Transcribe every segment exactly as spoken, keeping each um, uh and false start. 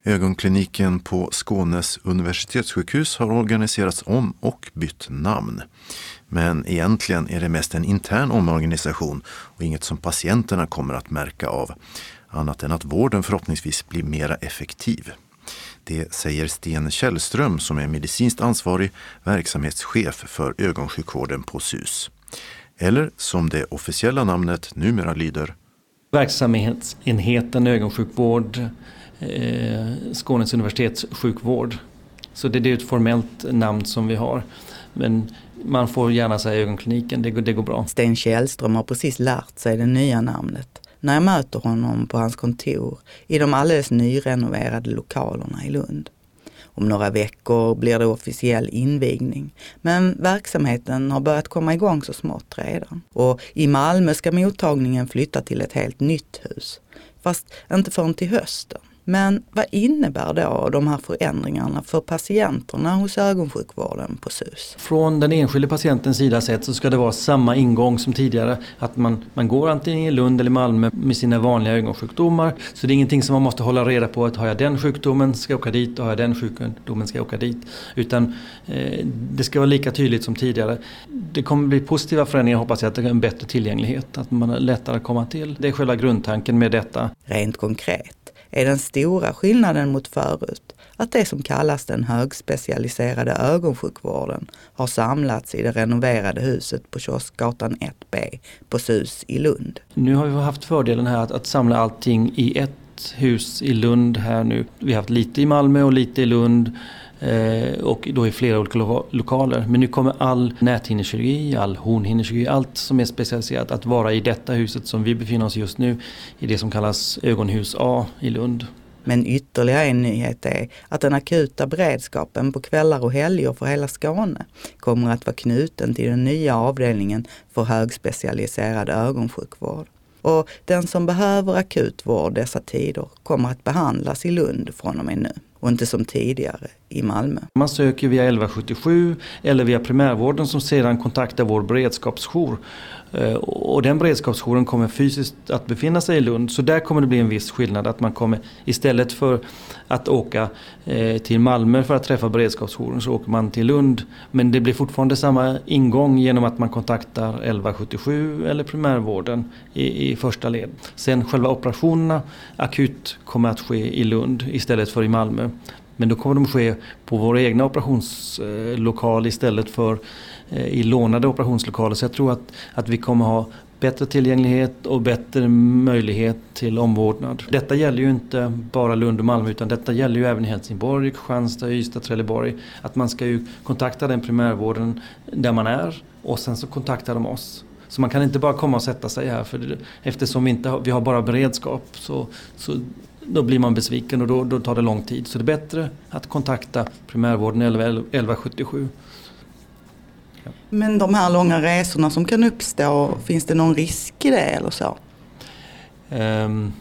Ögonkliniken på Skånes universitetssjukhus har organiserats om och bytt namn. Men egentligen är det mest en intern omorganisation och inget som patienterna kommer att märka av, annat än att vården förhoppningsvis blir mera effektiv. Det säger Sten Källström som är medicinskt ansvarig verksamhetschef för ögonsjukvården på S U S. Eller som det officiella namnet numera lyder: Verksamhetsenheten ögonsjukvård, eh, Skånes universitetssjukvård. Så det, det är ett formellt namn som vi har. Men man får gärna säga ögonkliniken, det går, det går bra. Sten Källström har precis lärt sig det nya namnet när jag möter honom på hans kontor i de alldeles nyrenoverade lokalerna i Lund. Om några veckor blir det officiell invigning, men verksamheten har börjat komma igång så smått redan. Och i Malmö ska mottagningen flytta till ett helt nytt hus, fast inte förrän till hösten. Men vad innebär då de här förändringarna för patienterna hos ögonsjukvården på S U S? Från den enskilda patientens sida sett så ska det vara samma ingång som tidigare. Att man, man går antingen i Lund eller Malmö med sina vanliga ögonsjukdomar. Så det är ingenting som man måste hålla reda på att har jag den sjukdomen ska jag åka dit och har jag den sjukdomen ska jag åka dit. Utan eh, det ska vara lika tydligt som tidigare. Det kommer bli positiva förändringar, hoppas jag, att det är en bättre tillgänglighet. Att man är lättare att komma till. Det är själva grundtanken med detta. Rent konkret är den stora skillnaden mot förut att det som kallas den högspecialiserade ögonsjukvården har samlats i det renoverade huset på Kioskgatan ett B på S U S i Lund. Nu har vi haft fördelen här att, att samla allting i ett hus i Lund här nu. Vi har haft lite i Malmö och lite i Lund eh, och då i flera olika lo- lokaler. Men nu kommer all näthinnekirurgi, all hornhinnekirurgi, allt som är specialiserat att vara i detta huset som vi befinner oss just nu i det som kallas Ögonhus A i Lund. Men ytterligare en nyhet är att den akuta beredskapen på kvällar och helger för hela Skåne kommer att vara knuten till den nya avdelningen för högspecialiserad ögonsjukvård. Och den som behöver akutvård dessa tider kommer att behandlas i Lund från och med nu och inte som tidigare i Malmö. Man söker via elva sjuttiosju eller via primärvården som sedan kontaktar vår beredskapsjour. Och den beredskapsjouren kommer fysiskt att befinna sig i Lund. Så där kommer det bli en viss skillnad. Att man kommer istället för att åka till Malmö för att träffa beredskapsjouren så åker man till Lund. Men det blir fortfarande samma ingång genom att man kontaktar elva sjuttiosju eller primärvården i, i första led. Sen själva operationerna akut kommer att ske i Lund istället för i Malmö. Men då kommer de ske på vår egna operationslokal istället för i lånade operationslokaler. Så jag tror att, att vi kommer ha bättre tillgänglighet och bättre möjlighet till omvårdnad. Detta gäller ju inte bara Lund och Malmö utan detta gäller ju även i Helsingborg, Kristianstad, Ystad, Trelleborg. Att man ska ju kontakta den primärvården där man är och sen så kontaktar de oss. Så man kan inte bara komma och sätta sig här för det, eftersom vi, inte har, vi har bara beredskap så, så då blir man besviken och då, då tar det lång tid. Så det är bättre att kontakta primärvården eller elva sjuttiosju. Ja. Men de här långa resorna som kan uppstå, finns det någon risk i det eller så? Um,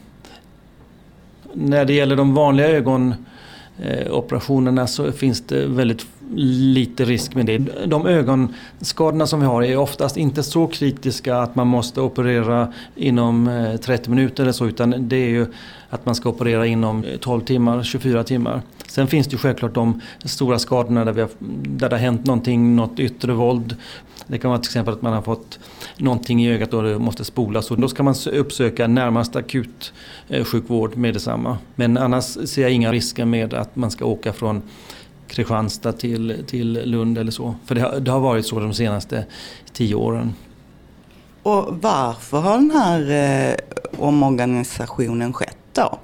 när det gäller de vanliga ögonoperationerna så finns det väldigt lite risk med det. De ögonskadorna som vi har är oftast inte så kritiska att man måste operera inom trettio minuter eller så, utan det är ju att man ska operera inom tolv timmar, tjugofyra timmar. Sen finns det ju självklart de stora skadorna där, vi har, där det har hänt någonting, något yttre våld. Det kan vara till exempel att man har fått någonting i ögat och det måste spolas. Och då ska man uppsöka närmast akut sjukvård med detsamma. Men annars ser jag inga risker med att man ska åka från Kristianstad till, till Lund eller så. För det har, det har varit så de senaste tio åren. Och varför har den här eh, omorganisationen skett då?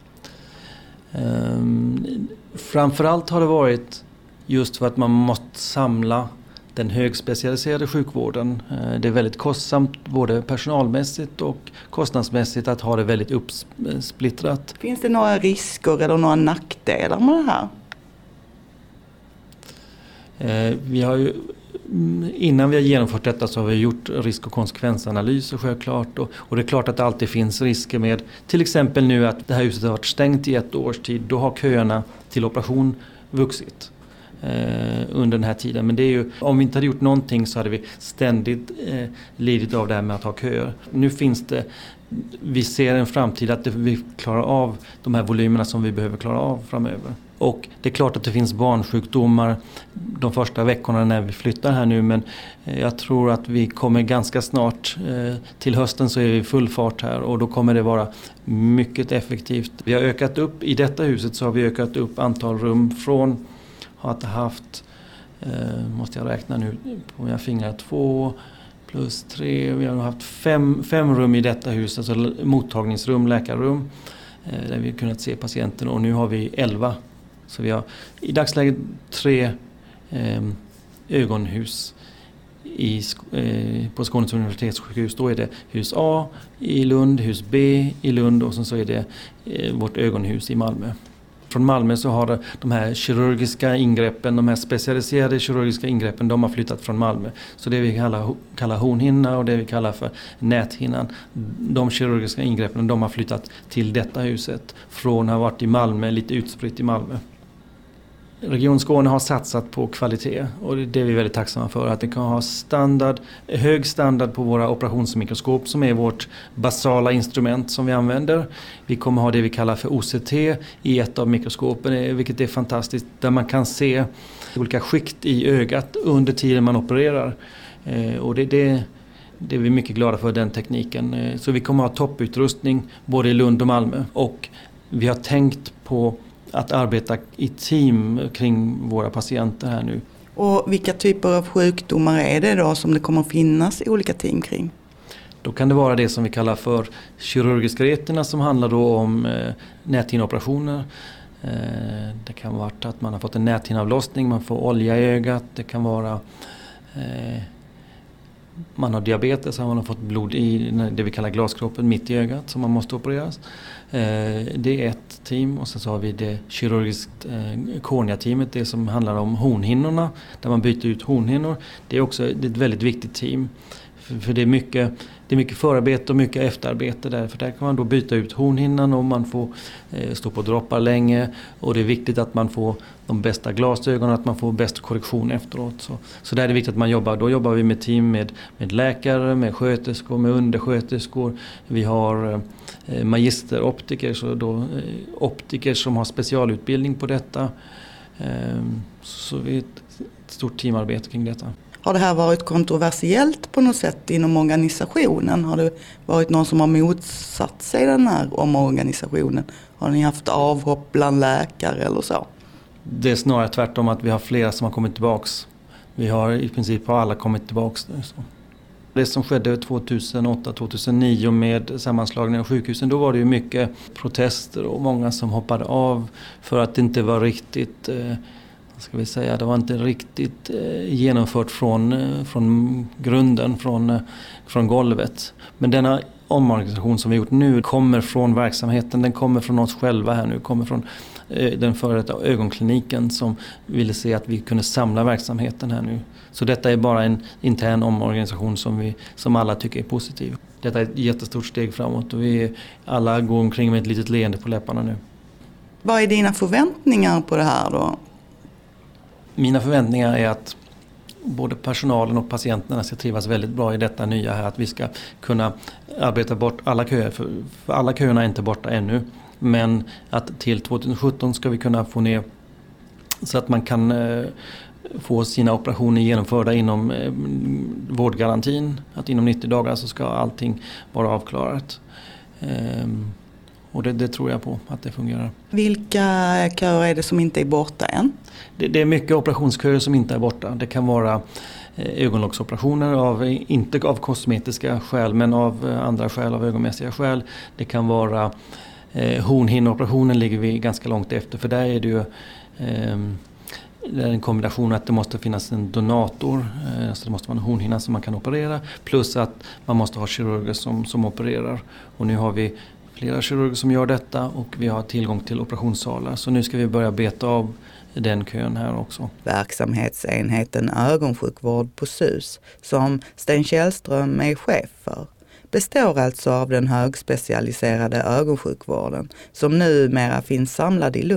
Um, framförallt har det varit just för att man måste samla den högspecialiserade sjukvården. Det är väldigt kostsamt både personalmässigt och kostnadsmässigt att ha det väldigt uppsplittrat. Finns det några risker eller några nackdelar med det här? Vi har ju, innan vi har genomfört detta så har vi gjort risk- och konsekvensanalyser självklart. Och, och det är klart att det alltid finns risker med till exempel nu att det här huset har varit stängt i ett års tid. Då har köerna till operation vuxit. eh, under den här tiden. Men det är ju, om vi inte hade gjort någonting så hade vi ständigt eh, lidit av det här med att ha köer. Nu finns det, vi ser en framtid att vi klarar av de här volymerna som vi behöver klara av framöver. Och det är klart att det finns barnsjukdomar de första veckorna när vi flyttar här nu, men jag tror att vi kommer ganska snart, till hösten så är vi full fart här och då kommer det vara mycket effektivt. Vi har ökat upp, i detta huset så har vi ökat upp antal rum från att ha haft, måste jag räkna nu på mina fingrar, två plus tre, vi har haft fem, fem rum i detta hus, alltså mottagningsrum, läkarrum, där vi har kunnat se patienten, och nu har vi elva. Så vi har i dagsläget tre eh, ögonhus i, eh, på Skånes universitetssjukhus. Då är det hus A i Lund, hus B i Lund och sen så är det eh, vårt ögonhus i Malmö. Från Malmö så har de här kirurgiska ingreppen, de här specialiserade kirurgiska ingreppen, de har flyttat från Malmö. Så det vi kallar, kallar hornhinna och det vi kallar för näthinnan, de kirurgiska ingreppen, de har flyttat till detta huset från att ha varit i Malmö, lite utspritt i Malmö. Region Skåne har satsat på kvalitet och det är vi väldigt tacksamma för. Att det kan ha standard, hög standard på våra operationsmikroskop som är vårt basala instrument som vi använder. Vi kommer ha det vi kallar för O C T i ett av mikroskopen, vilket är fantastiskt, där man kan se olika skikt i ögat under tiden man opererar. Och det, det, det är vi mycket glada för, den tekniken. Så vi kommer ha topputrustning både i Lund och Malmö, och vi har tänkt på att arbeta i team kring våra patienter här nu. Och vilka typer av sjukdomar är det då som det kommer att finnas olika team kring? Då kan det vara det som vi kallar för kirurgiska retina, som handlar då om eh, näthinneoperationer. Eh, det kan vara att man har fått en näthinneavlossning, man får olja i ögat. Det kan vara eh, man har diabetes, man har fått blod i det vi kallar glaskroppen mitt i ögat som man måste opereras. Det är ett team, och sen så har vi det kirurgiskt kornea-teamet, det som handlar om hornhinnorna, där man byter ut hornhinnor. Det är också det är ett väldigt viktigt team, för det är mycket, det är mycket förarbete och mycket efterarbete där, för där kan man då byta ut hornhinnan och man får stå på droppar länge, och det är viktigt att man får de bästa glasögonen, att man får bäst korrektion efteråt. Så, så där är det viktigt att man jobbar. Då jobbar vi med team med, med läkare, med sköterskor, med undersköterskor. Vi har eh, magisteroptiker, så då, eh, optiker som har specialutbildning på detta. Eh, så vi är ett, ett stort teamarbete kring detta. Har det här varit kontroversiellt på något sätt inom organisationen? Har det varit någon som har motsatt sig den här omorganisationen? Har ni haft avhopp bland läkare eller så? Det är snarare tvärtom, att vi har flera som har kommit tillbaks. Vi har i princip alla kommit tillbaks nu. Så. Det som skedde tjugohundraåtta tjugohundranio med sammanslagningen av sjukhusen, då var det ju mycket protester och många som hoppade av för att det inte var riktigt, eh, ska vi säga, det var inte riktigt eh, genomfört från, eh, från grunden, från, eh, från golvet. Men denna omorganisation som vi gjort nu kommer från verksamheten, den kommer från oss själva här nu, kommer från den före detta ögonkliniken som ville se att vi kunde samla verksamheten här nu. Så detta är bara en intern omorganisation som, vi, som alla tycker är positiv. Detta är ett jättestort steg framåt och vi alla går omkring med ett litet leende på läpparna nu. Vad är dina förväntningar på det här då? Mina förväntningar är att både personalen och patienterna ska trivas väldigt bra i detta nya här. Att vi ska kunna arbeta bort alla köer, för, för alla köerna är inte borta ännu. Men att till tjugosjutton ska vi kunna få ner så att man kan eh, få sina operationer genomförda inom eh, vårdgarantin. Att inom nittio dagar så ska allting vara avklarat. Eh, och det, det tror jag på att det fungerar. Vilka köer är det som inte är borta än? Det, det är mycket operationsköer som inte är borta. Det kan vara ögonlocksoperationer, av, inte av kosmetiska skäl men av andra skäl, av ögonmässiga skäl. Det kan vara eh, hornhinneoperationen ligger vi ganska långt efter, för där är det ju eh, det är en kombination att det måste finnas en donator, eh, så det måste vara en hornhinna som man kan operera, plus att man måste ha kirurger som, som opererar. Och nu har vi flera kirurger som gör detta och vi har tillgång till operationssalar, så nu ska vi börja beta av den kön här också. Verksamhetsenheten ögonsjukvård på S U S, som Sten Källström är chef för, består alltså av den högspecialiserade ögonsjukvården som numera finns samlad i Lund.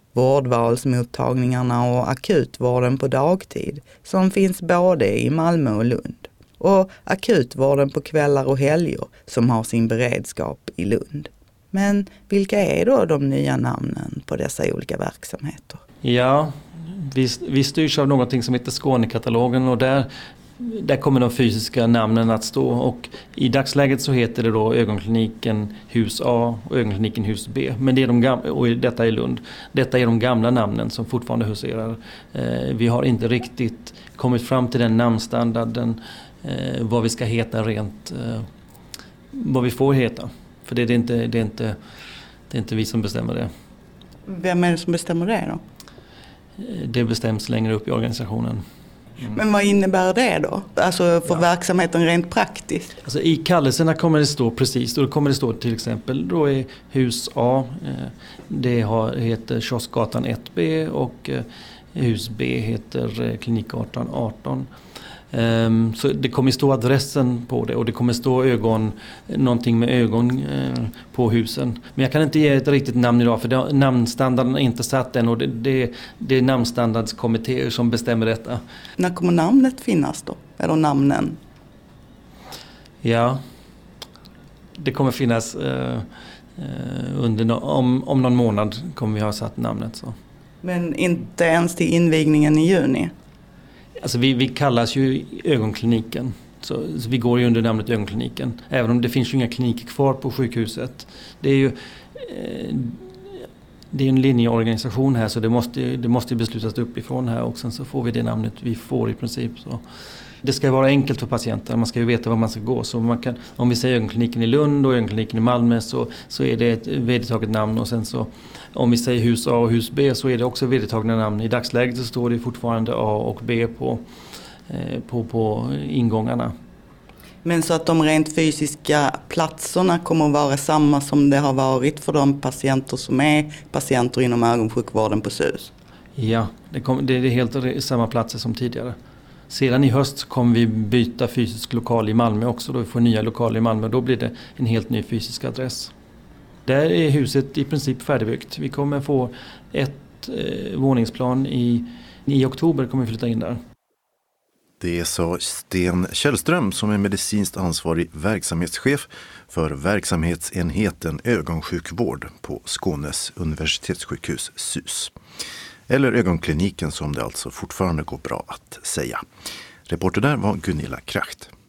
vårdvalsmottagningarna och akutvården på dagtid som finns både i Malmö och Lund. Och akutvården på kvällar och helger som har sin beredskap i Lund. Men vilka är då de nya namnen på dessa olika verksamheter? Ja, vi, vi styrs av någonting som heter Skånekatalogen och där, där kommer de fysiska namnen att stå. Och i dagsläget så heter det då ögonkliniken hus A och ögonkliniken hus B. Men det är de gamla, och detta är Lund. Detta är de gamla namnen som fortfarande huserar. Eh, vi har inte riktigt kommit fram till den namnstandarden, eh, vad vi ska heta rent, eh, vad vi får heta. För det är inte, det är inte, det är inte vi som bestämmer det. Vem är det som bestämmer det då? Det bestäms längre upp i organisationen. Mm. Men vad innebär det då? Alltså för ja. verksamheten rent praktiskt? Alltså i kallelserna kommer det stå precis, då kommer det stå till exempel, då är hus A, det har, heter Kioskgatan ett B och hus B heter Klinikgatan arton. Um, så det kommer stå adressen på det och det kommer stå ögon, någonting med ögon uh, på husen. Men jag kan inte ge ett riktigt namn idag för det, namnstandarden är inte satt än och det, det, det är namnstandardskommittéer som bestämmer detta. När kommer namnet finnas då? Eller namnen? Ja, det kommer finnas uh, uh, under no- om, om någon månad kommer vi ha satt namnet. Så. Men inte ens till invigningen i juni? Alltså vi, vi kallas ju ögonkliniken, så, så vi går ju under namnet ögonkliniken. Även om det finns ju inga kliniker kvar på sjukhuset. Det är ju eh, det är en linjeorganisation här så det måste, det måste beslutas uppifrån här och sen så får vi det namnet vi får i princip. Så. Det ska vara enkelt för patienter, man ska ju veta var man ska gå. Så man kan, om vi säger ögonkliniken i Lund och ögonkliniken i Malmö så, så är det ett vedertaget namn och sen så om vi säger hus A och hus B så är det också vedertagna namn. I dagsläget så står det fortfarande A och B på, eh, på, på ingångarna. Men så att de rent fysiska platserna kommer att vara samma som det har varit för de patienter som är patienter inom ögonsjukvården på S U S? Ja, det, kom, det är helt samma platser som tidigare. Sedan i höst kommer vi byta fysisk lokal i Malmö också. Då vi får nya lokaler i Malmö. Då blir det en helt ny fysisk adress. Där är huset i princip färdigbyggt. Vi kommer få ett eh, våningsplan i, i oktober kommer vi flytta in där. Det sa Sten Källström som är medicinskt ansvarig verksamhetschef för verksamhetsenheten ögonsjukvård på Skånes universitetssjukhus S U S. Eller ögonkliniken som det alltså fortfarande går bra att säga. Reporter där var Gunilla Kracht.